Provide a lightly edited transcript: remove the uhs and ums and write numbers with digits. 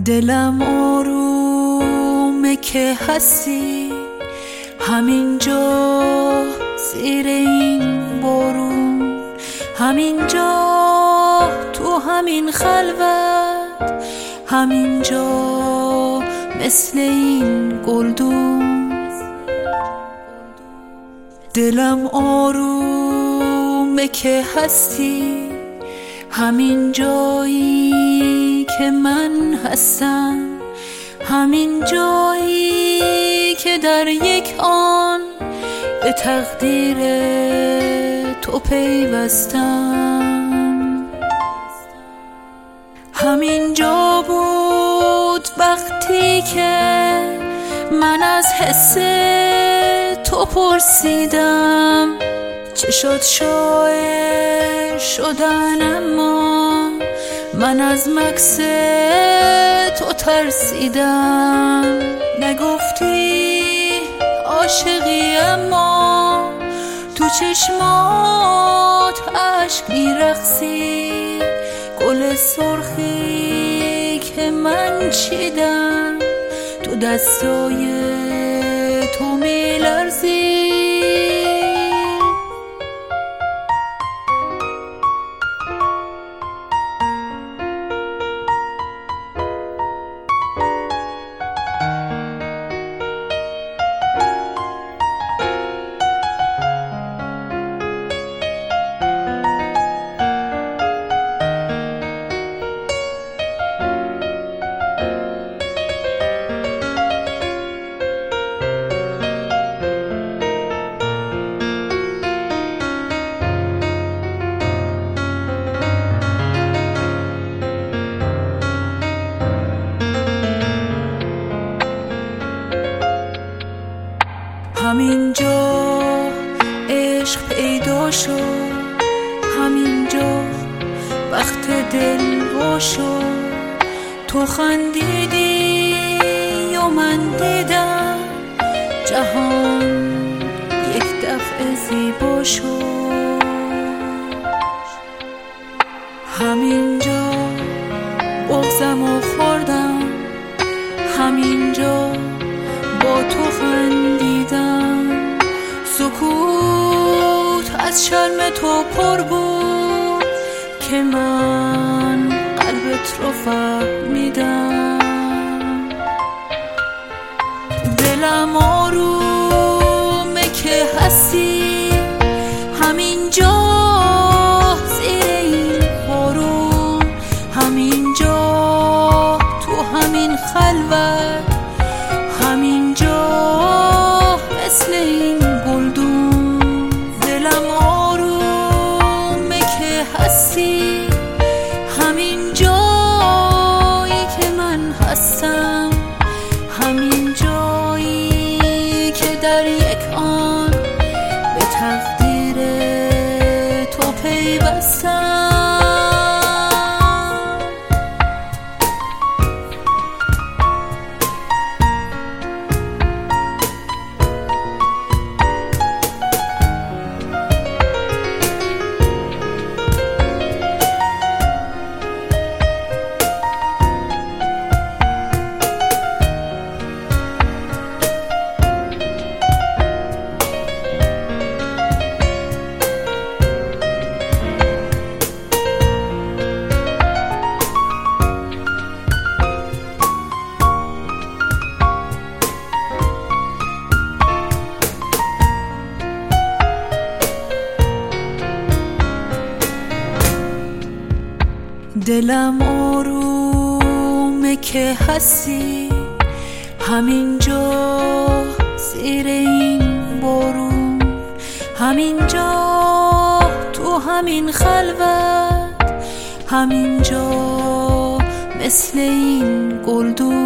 دلم آرومه که هستی همینجا زیر این بارون، همینجا تو همین خلوت، همینجا مثل این گلدون. دلم آرومه که هستی همین جایی که من هستم، همین جایی که در یک آن به تقدیر تو پیوستم. همین جا بود وقتی که من از حس تو پرسیدم، چه شد شاعر شدن اما من از مکث تو ترسیدم. نگفتی عاشقی اما تو چشمات عشق میرقصی، گل سرخی که من چیدم تو دستای تو میلرزی. همینجا عشق پیدا شد، همینجا وقت دل وا شد. تو خندیدی و من دیدم جهان یک دفعه زیبا شد. همینجا بغضمو خوردم، همینجا با تو خندیدم. سکوت از شرم تو پر بود که من قلبت رو فهمیدم. دلم آرومه که هستی همینجا زیر این بارون، همینجا تو همین خلوت، همینجا مثل این گلدون. دلم آرومه که هستی همین جایی که من هستم، همین جایی که در یک آن به تقدیر تو پیوستم. دلم آرومه که هستی همینجا زیر این بارون، همینجا تو همین خلوت، همینجا مثل این گلدون.